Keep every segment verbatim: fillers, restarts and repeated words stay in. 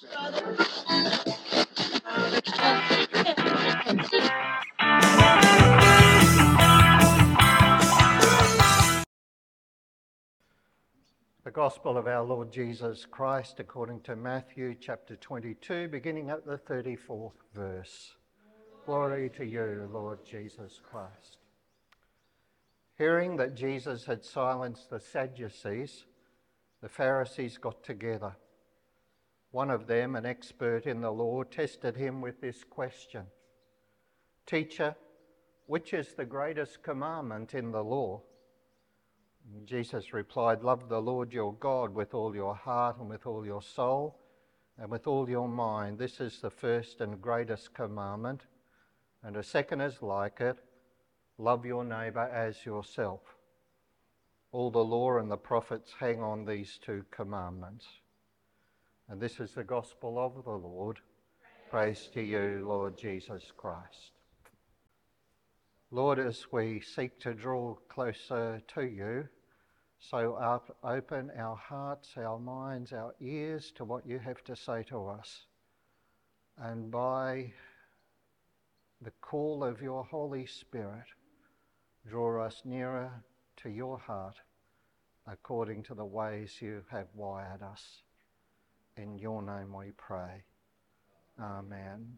The Gospel of our Lord Jesus Christ according to Matthew chapter twenty-two, beginning at the thirty-fourth verse. Glory to you, Lord Jesus Christ. Hearing that Jesus had silenced the Sadducees, the Pharisees got together. One of them, an expert in the law, tested him with this question: "Teacher, which is the greatest commandment in the law?" Jesus replied, "Love the Lord your God with all your heart and with all your soul and with all your mind. This is the first and greatest commandment, and a second is like it: love your neighbour as yourself. All the law and the prophets hang on these two commandments." And this is the gospel of the Lord. Praise to you, Lord Jesus Christ. Lord, as we seek to draw closer to you, so up, open our hearts, our minds, our ears to what you have to say to us. And by the call of your Holy Spirit, draw us nearer to your heart according to the ways you have wired us. In your name we pray. Amen.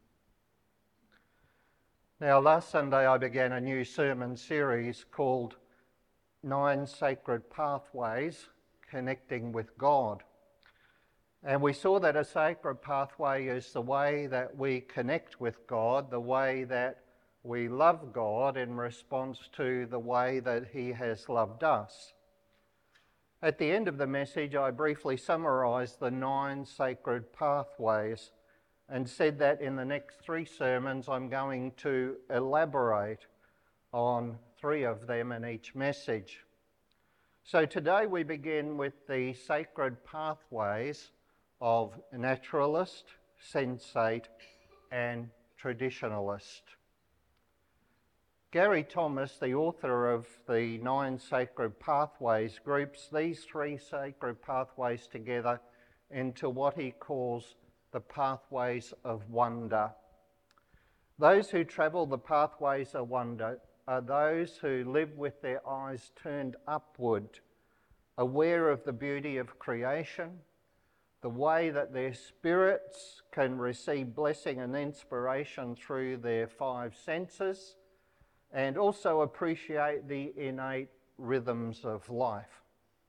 Now, last Sunday I began a new sermon series called Nine Sacred Pathways Connecting with God. And we saw that a sacred pathway is the way that we connect with God, the way that we love God in response to the way that he has loved us. At the end of the message, I briefly summarised the nine sacred pathways and said that in the next three sermons I'm going to elaborate on three of them in each message. So today we begin with the sacred pathways of naturalist, sensate, and traditionalist. Gary Thomas, the author of the Nine Sacred Pathways, groups these three sacred pathways together into what he calls the pathways of wonder. Those who travel the pathways of wonder are those who live with their eyes turned upward, aware of the beauty of creation, the way that their spirits can receive blessing and inspiration through their five senses, and also appreciate the innate rhythms of life.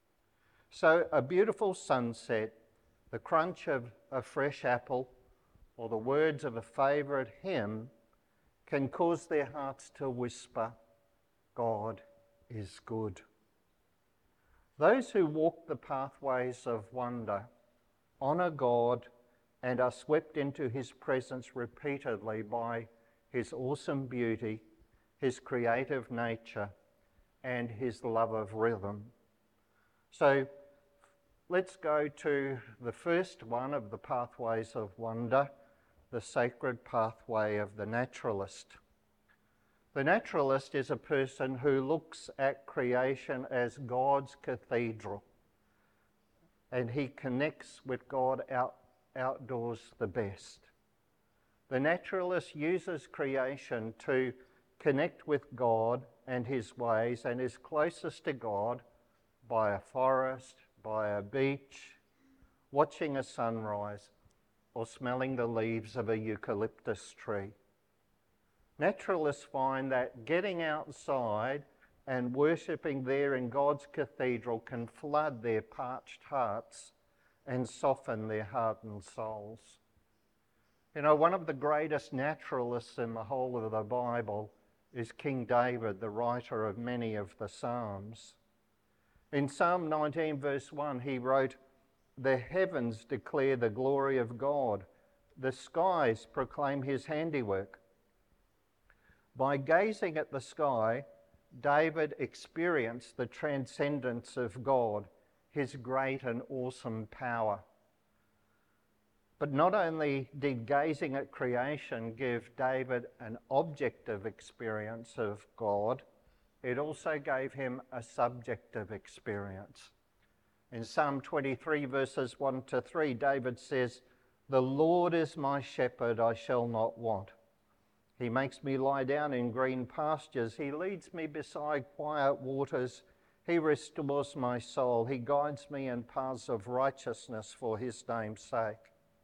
So a beautiful sunset, the crunch of a fresh apple, or the words of a favourite hymn can cause their hearts to whisper, "God is good." Those who walk the pathways of wonder honour God and are swept into his presence repeatedly by his awesome beauty, his creative nature, and his love of rhythm. So let's go to the first one of the pathways of wonder, the sacred pathway of the naturalist. The naturalist is a person who looks at creation as God's cathedral, and he connects with God out, outdoors the best. The naturalist uses creation to connect with God and his ways, and is closest to God by a forest, by a beach, watching a sunrise, or smelling the leaves of a eucalyptus tree. Naturalists find that getting outside and worshipping there in God's cathedral can flood their parched hearts and soften their hardened souls. You know, one of the greatest naturalists in the whole of the Bible is King David, the writer of many of the Psalms. In Psalm nineteen verse one, he wrote, "The heavens declare the glory of God. The skies proclaim his handiwork." By gazing at the sky, David experienced the transcendence of God, his great and awesome power. But not only did gazing at creation give David an objective experience of God, it also gave him a subjective experience. In Psalm twenty-three verses one to three, David says, The Lord is my shepherd, I shall not want. He makes me lie down in green pastures. He leads me beside quiet waters. He restores my soul. He guides me in paths of righteousness for his name's sake.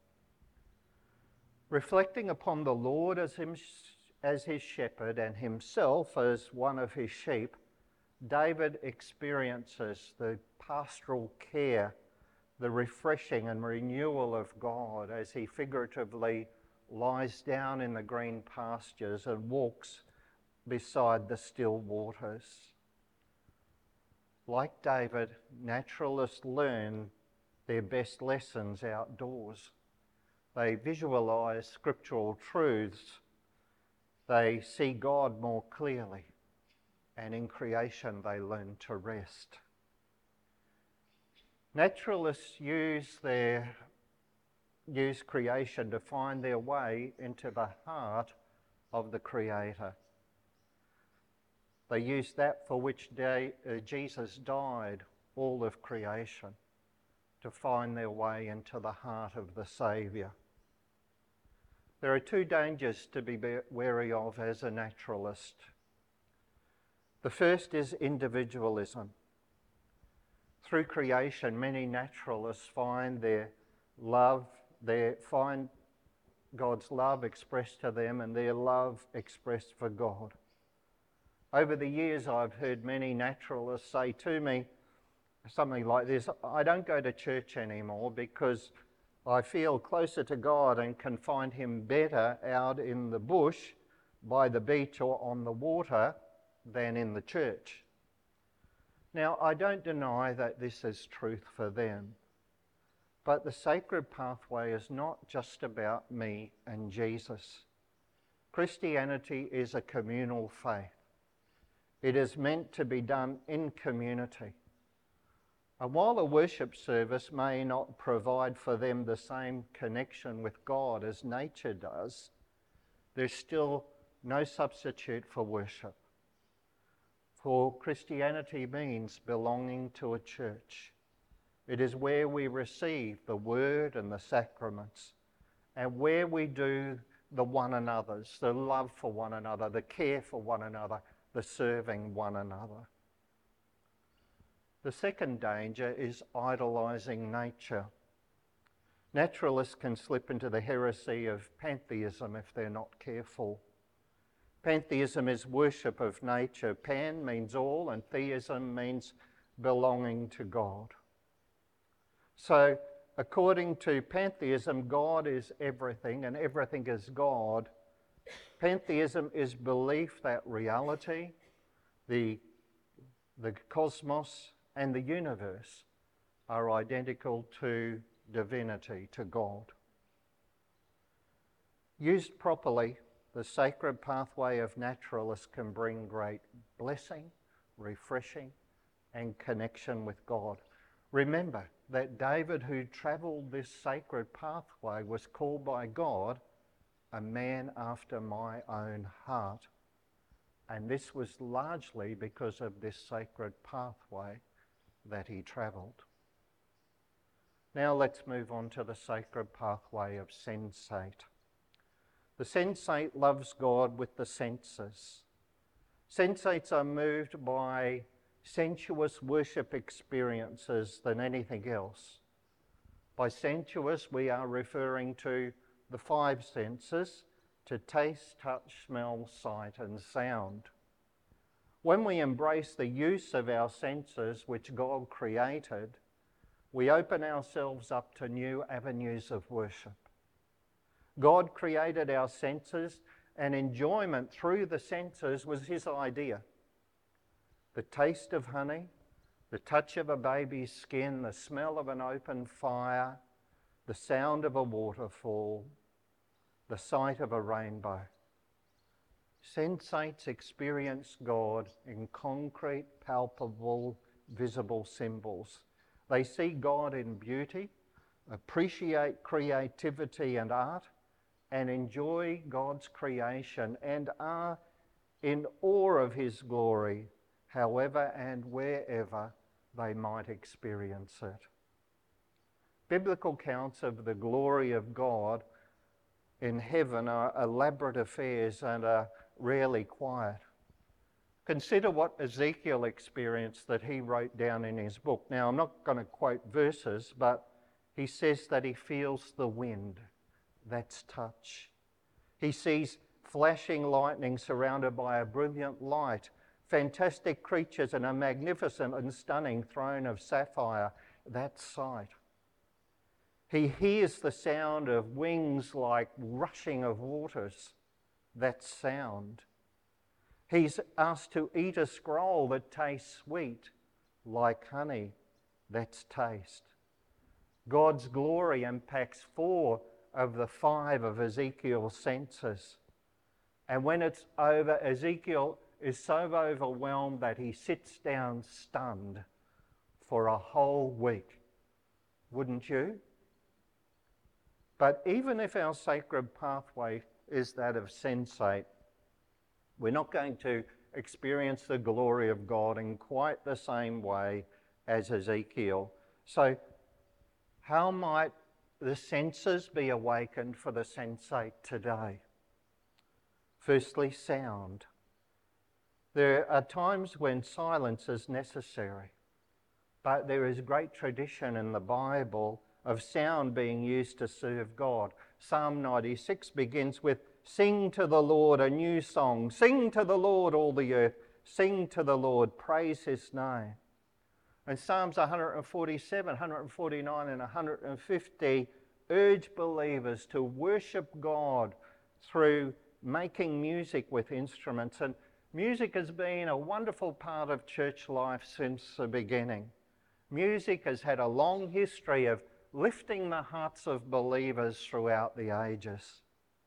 Reflecting upon the Lord as, him, as his shepherd and himself as one of his sheep, David experiences the pastoral care, the refreshing and renewal of God as he figuratively lies down in the green pastures and walks beside the still waters. Like David, naturalists learn their best lessons outdoors. They visualise scriptural truths. They see God more clearly. And in creation they learn to rest. Naturalists use their use creation to find their way into the heart of the Creator. They use that for which day, uh, Jesus died, all of creation, to find their way into the heart of the Saviour. There are two dangers to be wary of as a naturalist. The first is individualism. Through creation, many naturalists find their love, they find God's love expressed to them and their love expressed for God. Over the years, I've heard many naturalists say to me something like this: I don't go to church anymore because I feel closer to God and can find him better out in the bush, by the beach or on the water than in the church. Now, I don't deny that this is truth for them, but the sacred pathway is not just about me and Jesus. Christianity is a communal faith. It is meant to be done in community. And while a worship service may not provide for them the same connection with God as nature does, there's still no substitute for worship. For Christianity means belonging to a church. It is where we receive the word and the sacraments, and where we do the one another's, the love for one another, the care for one another, the serving one another. The second danger is idolising nature. Naturalists can slip into the heresy of pantheism if they're not careful. Pantheism is worship of nature. Pan means all, and theism means belonging to God. So, according to pantheism, God is everything and everything is God. Pantheism is belief that reality, the, the cosmos, and the universe are identical to divinity, to God. Used properly, the sacred pathway of naturalists can bring great blessing, refreshing, and connection with God. Remember that David, who travelled this sacred pathway, was called by God a man after my own heart. And this was largely because of this sacred pathway that he travelled. Now let's move on to the sacred pathway of sensate. The sensate loves God with the senses. Sensates are moved by sensuous worship experiences than anything else. By sensuous, we are referring to the five senses, to taste, touch, smell, sight, and sound. When we embrace the use of our senses, which God created, we open ourselves up to new avenues of worship. God created our senses, and enjoyment through the senses was his idea. The taste of honey, the touch of a baby's skin, the smell of an open fire, the sound of a waterfall, the sight of a rainbow. Sensates experience God in concrete, palpable, visible symbols. They see God in beauty, appreciate creativity and art, and enjoy God's creation, and are in awe of his glory, however and wherever they might experience it. Biblical accounts of the glory of God in heaven are elaborate affairs and are rarely quiet. Consider what Ezekiel experienced that he wrote down in his book. Now, I'm not going to quote verses, but he says that he feels the wind. That's touch. He sees flashing lightning surrounded by a brilliant light, fantastic creatures and a magnificent and stunning throne of sapphire. That's sight. He hears the sound of wings like rushing of waters. That's sound. He's asked to eat a scroll that tastes sweet like honey. That's taste. God's glory impacts four of the five of Ezekiel's senses. And when it's over, Ezekiel is so overwhelmed that he sits down stunned for a whole week. Wouldn't you? But even if our sacred pathway is that of sensate, we're not going to experience the glory of God in quite the same way as Ezekiel. So how might the senses be awakened for the sensate today? Firstly, sound. There are times when silence is necessary, but there is great tradition in the Bible of sound being used to serve God. Psalm ninety-six begins with, "Sing to the Lord a new song. Sing to the Lord, all the earth. Sing to the Lord. Praise his name." And Psalms one forty-seven, one forty-nine and one fifty urge believers to worship God through making music with instruments. And music has been a wonderful part of church life since the beginning. Music has had a long history of lifting the hearts of believers throughout the ages.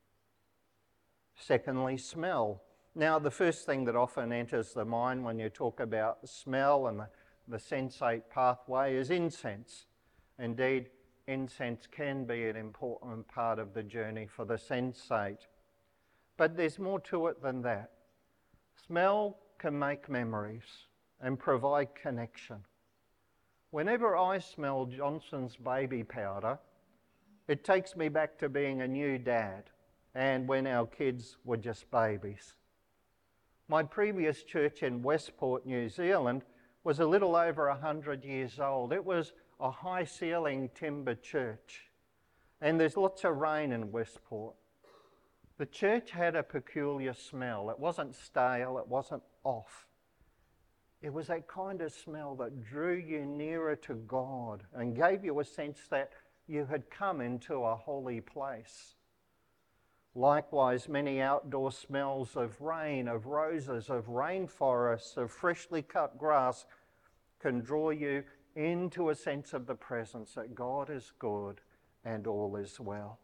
Secondly, smell. Now, the first thing that often enters the mind when you talk about smell and the, the sensate pathway is incense. Indeed, incense can be an important part of the journey for the sensate. But there's more to it than that. Smell can make memories and provide connection. Whenever I smell Johnson's baby powder, it takes me back to being a new dad and when our kids were just babies. My previous church in Westport, New Zealand, was a little over one hundred years old. It was a high-ceiling timber church, and there's lots of rain in Westport. The church had a peculiar smell. It wasn't stale, it wasn't off. It was that kind of smell that drew you nearer to God and gave you a sense that you had come into a holy place. Likewise, many outdoor smells of rain, of roses, of rainforests, of freshly cut grass can draw you into a sense of the presence that God is good and all is well.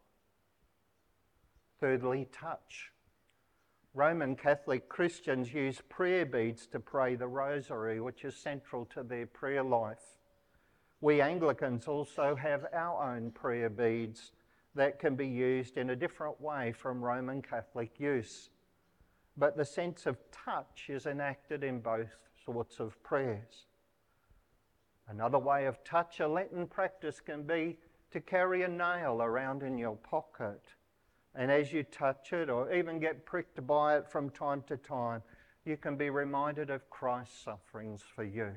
Thirdly, touch. Roman Catholic Christians use prayer beads to pray the rosary, which is central to their prayer life. We Anglicans also have our own prayer beads that can be used in a different way from Roman Catholic use. But the sense of touch is enacted in both sorts of prayers. Another way of touch, a Lenten practice, can be to carry a nail around in your pocket. And as you touch it or even get pricked by it from time to time, you can be reminded of Christ's sufferings for you.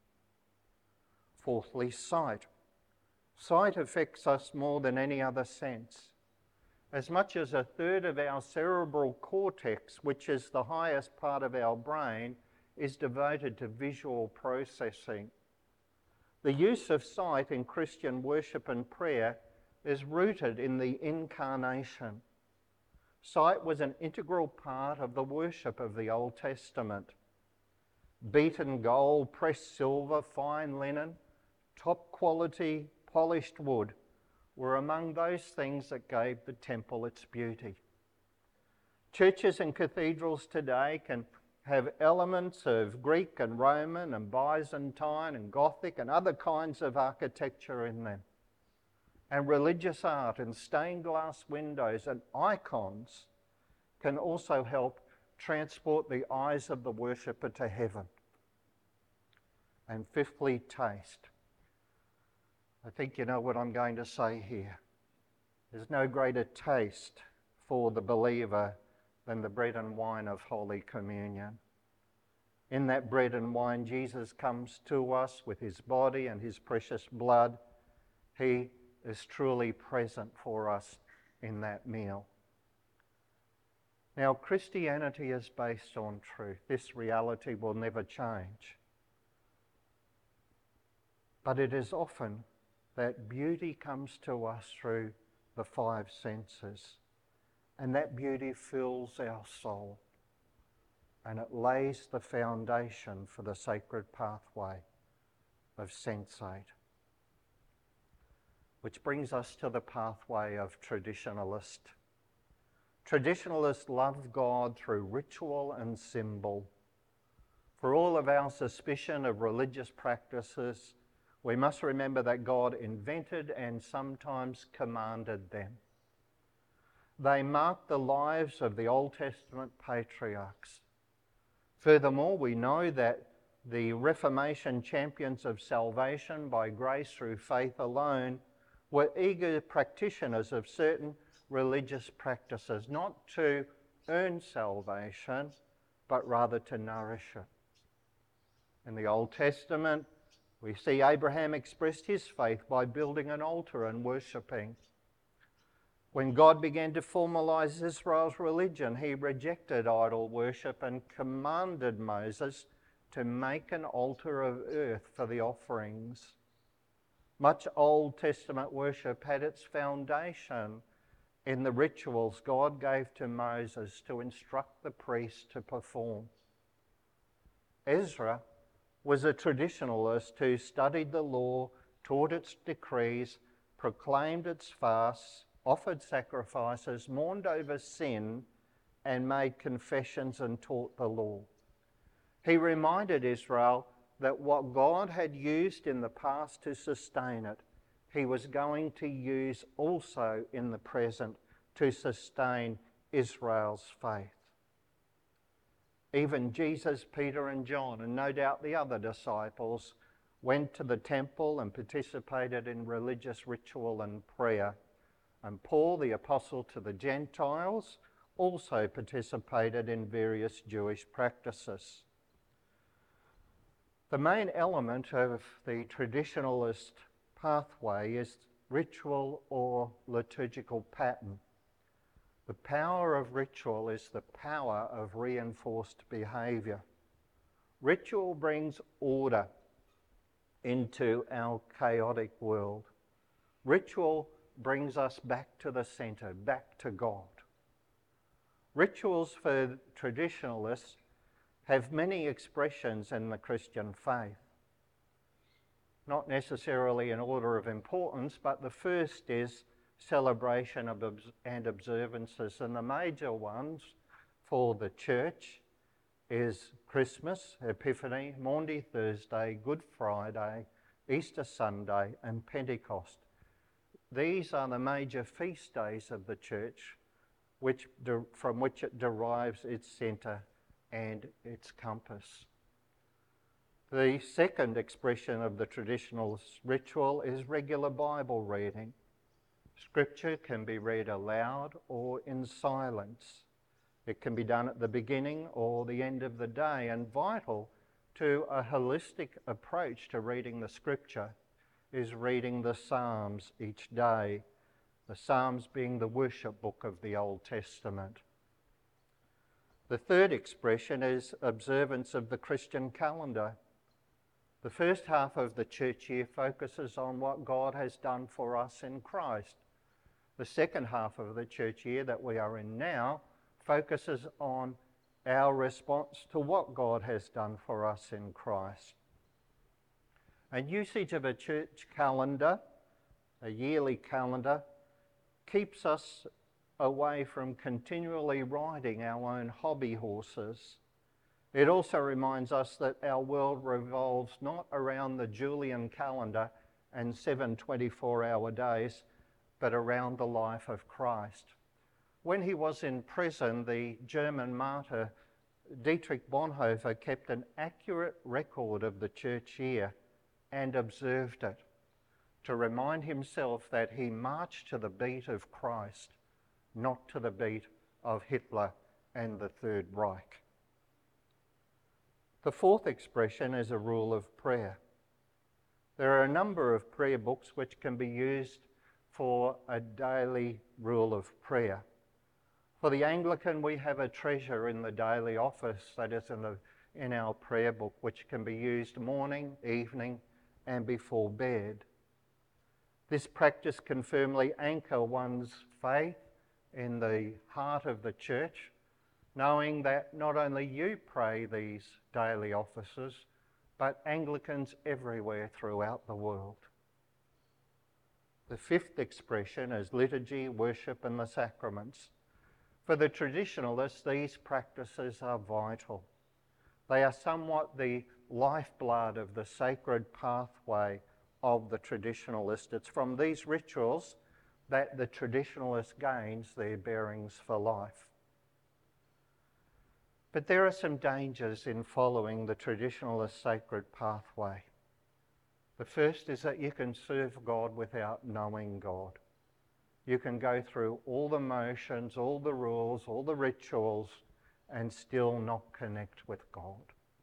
Fourthly, sight. Sight affects us more than any other sense. As much as a third of our cerebral cortex, which is the highest part of our brain, is devoted to visual processing. The use of sight in Christian worship and prayer is rooted in the incarnation. Sight was an integral part of the worship of the Old Testament. Beaten gold, pressed silver, fine linen, top quality polished wood were among those things that gave the temple its beauty. Churches and cathedrals today can have elements of Greek and Roman and Byzantine and Gothic and other kinds of architecture in them. And religious art and stained glass windows and icons can also help transport the eyes of the worshipper to heaven. And fifthly, taste. I think you know what I'm going to say here. There's no greater taste for the believer than the bread and wine of Holy Communion. In that bread and wine, Jesus comes to us with his body and his precious blood. He is truly present for us in that meal. Now, Christianity is based on truth. This reality will never change. But it is often that beauty comes to us through the five senses, and that beauty fills our soul, and it lays the foundation for the sacred pathway of sensate. Which brings us to the pathway of traditionalist. Traditionalists love God through ritual and symbol. For all of our suspicion of religious practices, we must remember that God invented and sometimes commanded them. They mark the lives of the Old Testament patriarchs. Furthermore, we know that the Reformation champions of salvation by grace through faith alone were eager practitioners of certain religious practices, not to earn salvation, but rather to nourish it. In the Old Testament, we see Abraham expressed his faith by building an altar and worshipping. When God began to formalize Israel's religion, he rejected idol worship and commanded Moses to make an altar of earth for the offerings. Much Old Testament worship had its foundation in the rituals God gave to Moses to instruct the priests to perform. Ezra was a traditionalist who studied the law, taught its decrees, proclaimed its fasts, offered sacrifices, mourned over sin, and made confessions and taught the law. He reminded Israel that what God had used in the past to sustain it, he was going to use also in the present to sustain Israel's faith. Even Jesus, Peter and John, and no doubt the other disciples, went to the temple and participated in religious ritual and prayer. And Paul, the apostle to the Gentiles, also participated in various Jewish practices. The main element of the traditionalist pathway is ritual or liturgical pattern. The power of ritual is the power of reinforced behaviour. Ritual brings order into our chaotic world. Ritual brings us back to the centre, back to God. Rituals for traditionalists have many expressions in the Christian faith. Not necessarily in order of importance, but the first is celebration of obs- and observances, and the major ones for the church is Christmas, Epiphany, Maundy Thursday, Good Friday, Easter Sunday and Pentecost. These are the major feast days of the church which de- from which it derives its centre and its compass. The second expression of the traditional ritual is regular Bible reading. Scripture can be read aloud or in silence. It can be done at the beginning or the end of the day, and vital to a holistic approach to reading the Scripture is reading the Psalms each day, the Psalms being the worship book of the Old Testament. The third expression is observance of the Christian calendar. The first half of the church year focuses on what God has done for us in Christ. The second half of the church year that we are in now focuses on our response to what God has done for us in Christ. And usage of a church calendar, a yearly calendar, keeps us away from continually riding our own hobby horses. It also reminds us that our world revolves not around the Julian calendar and seven twenty-four hour days, but around the life of Christ. When he was in prison, the German martyr Dietrich Bonhoeffer kept an accurate record of the church year and observed it. to remind himself that he marched to the beat of Christ, not to the beat of Hitler and the Third Reich. The fourth expression is a rule of prayer. There are a number of prayer books which can be used for a daily rule of prayer. For the Anglican, we have a treasure in the daily office that is in, the, in our prayer book, which can be used morning, evening, and before bed. This practice can firmly anchor one's faith in the heart of the church, knowing that not only you pray these daily offices, but Anglicans everywhere throughout the world. The fifth expression is liturgy, worship, and the sacraments. For the traditionalists, these practices are vital. They are somewhat the lifeblood of the sacred pathway of the traditionalist. It's from these rituals that the traditionalist gains their bearings for life. But there are some dangers in following the traditionalist sacred pathway. The first is that you can serve God without knowing God. You can go through all the motions, all the rules, all the rituals, and still not connect with God.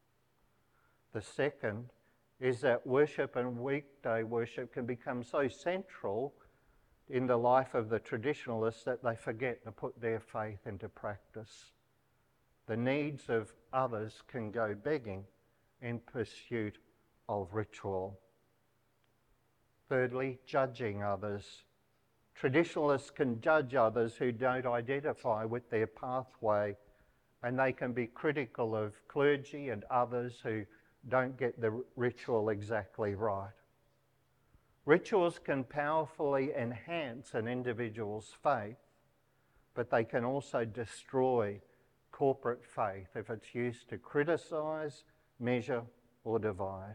The second is that worship and weekday worship can become so central in the life of the traditionalists that they forget to put their faith into practice. The needs of others can go begging in pursuit of ritual. Thirdly, judging others. Traditionalists can judge others who don't identify with their pathway, and they can be critical of clergy and others who don't get the ritual exactly right. Rituals can powerfully enhance an individual's faith, but they can also destroy corporate faith if it's used to criticise, measure, or divide.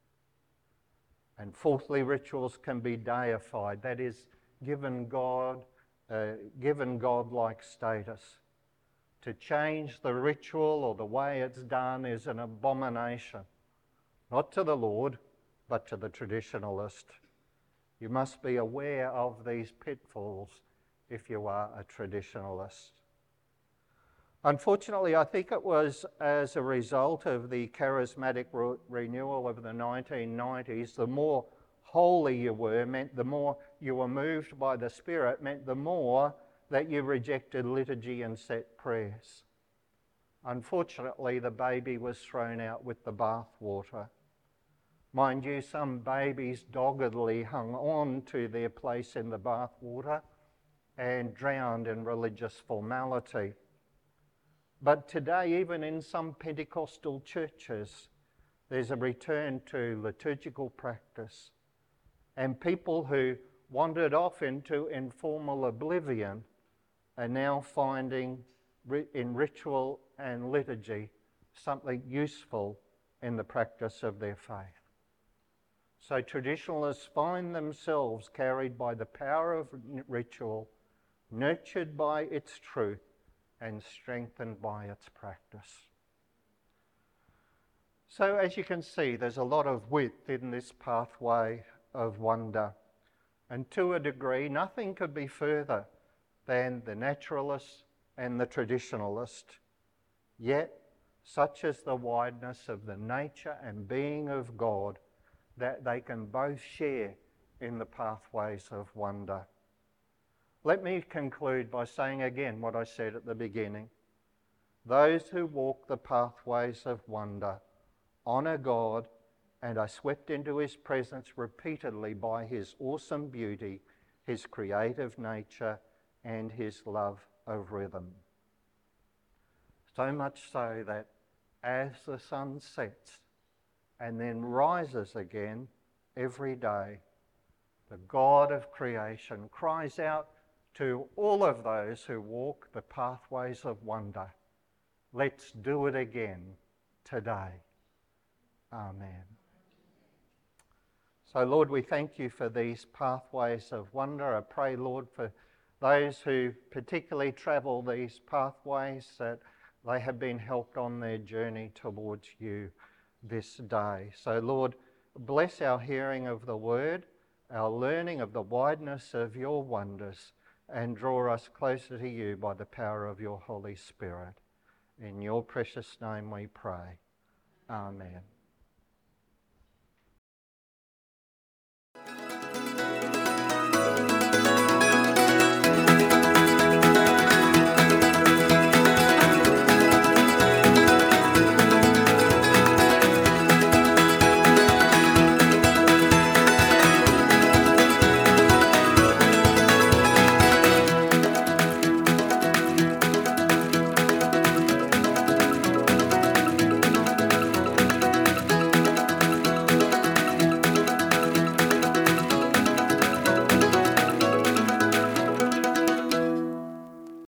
And fourthly, rituals can be deified, that is, given God, uh, given God-like status. To change the ritual or the way it's done is an abomination, not to the Lord, but to the traditionalist. You must be aware of these pitfalls if you are a traditionalist. Unfortunately, I think it was as a result of the charismatic re- renewal of the nineteen nineties, the more holy you were meant the more you were moved by the Spirit, meant the more that you rejected liturgy and set prayers. Unfortunately, the baby was thrown out with the bathwater. Mind you, some babies doggedly hung on to their place in the bathwater and drowned in religious formality. But today, even in some Pentecostal churches, there's a return to liturgical practice. And people who wandered off into informal oblivion are now finding in ritual and liturgy something useful in the practice of their faith. So traditionalists find themselves carried by the power of ritual, nurtured by its truth, and strengthened by its practice. So as you can see, there's a lot of width in this pathway of wonder. And to a degree, nothing could be further than the naturalist and the traditionalist. Yet, such is the wideness of the nature and being of God that they can both share in the pathways of wonder. Let me conclude by saying again what I said at the beginning. Those who walk the pathways of wonder honour God and are swept into his presence repeatedly by his awesome beauty, his creative nature, and his love of rhythm. So much so that as the sun sets and then rises again every day, the God of creation cries out to all of those who walk the pathways of wonder, let's do it again today. Amen. So, Lord, we thank you for these pathways of wonder. I pray, Lord, for those who particularly travel these pathways, that they have been helped on their journey towards you this day. So, Lord, bless our hearing of the word. our learning of the wideness of your wonders, and draw us closer to you by the power of your Holy Spirit. In your precious name we pray. Amen.